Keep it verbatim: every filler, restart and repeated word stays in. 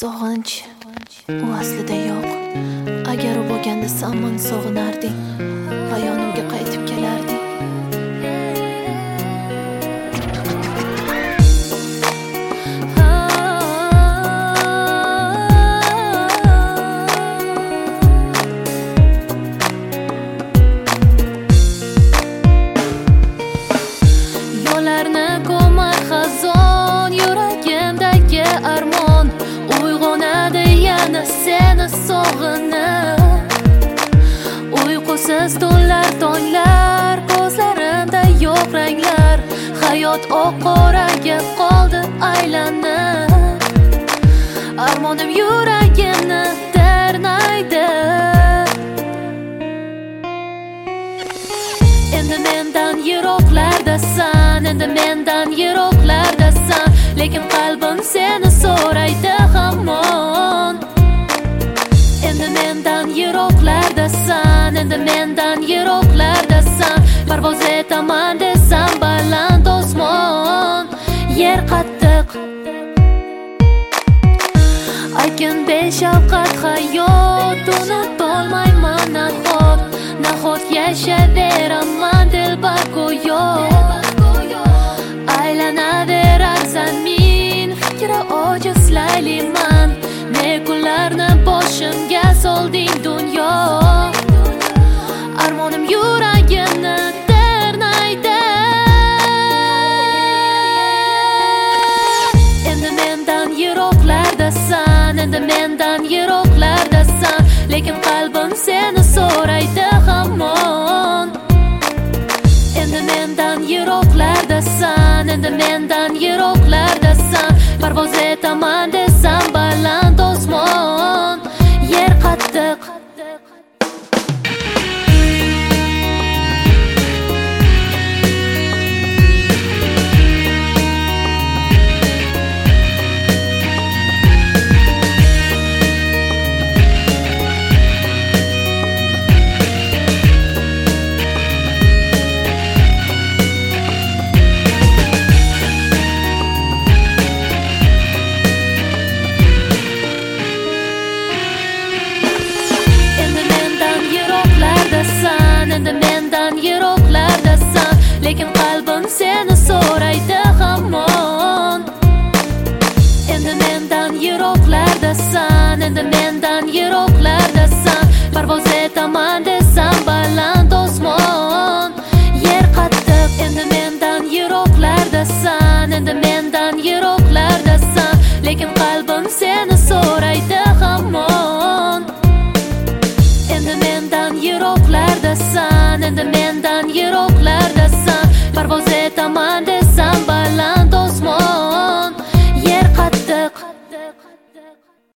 Sog'inch u aslida yo'q. Agar u bo'lganda sen meni sog'inarding va yonimga qaytib kelarding. Yo'llarni ko'mar xazon, yuragimdagi armon uyg'onadi yana seni sog'inib. Uyqusiz tunlar, tonglar, ko'zlarimda yo'q ranglar, hayot oq-qoraga qoldi aylanib. Armonim yuragimni ternaydi. Endi mendan yiroqlardasan, endi mendan yiroqlardasan, lekin qalbim seni so'raydi hamon. Endi mendan yiroqlardasan, endi mendan yiroqlardasan, parvoz etaman desam baland osmon, yer qattiq. Aykin beshafqat hayot, unutolmayman nahot, nahot yashayveraman dilbar go'yo. Aylanaverar zamin, fikri ojiz layliman, ne kunlarni boshimga solding dunyo. Armonim yuragimni ternaydi. Endi mendan yiroqlardasan, endi mendan yiroqlardasan, lekin qalbim seni so'raydi hamon. Endi mendan yiroqlardasan, endi mendan yiroqlardasan, parvoz etaman desam baland osmon, yer qattiq. Endi mendan yiroqlardasan, lekin qalbim seni so'raydi hamon. Endi mendan yiroqlardasan, endi mendan yiroqlardasan, parvoz etaman desam baland osmon, yer qattiq. Endi mendan yiroqlardasan, endi mendan yiroqlardasan, lekin qalbim seni so'raydi hamon. Endi mendan yiroqlardasan, endi mendan yiroqlardasan, parvoz etaman desam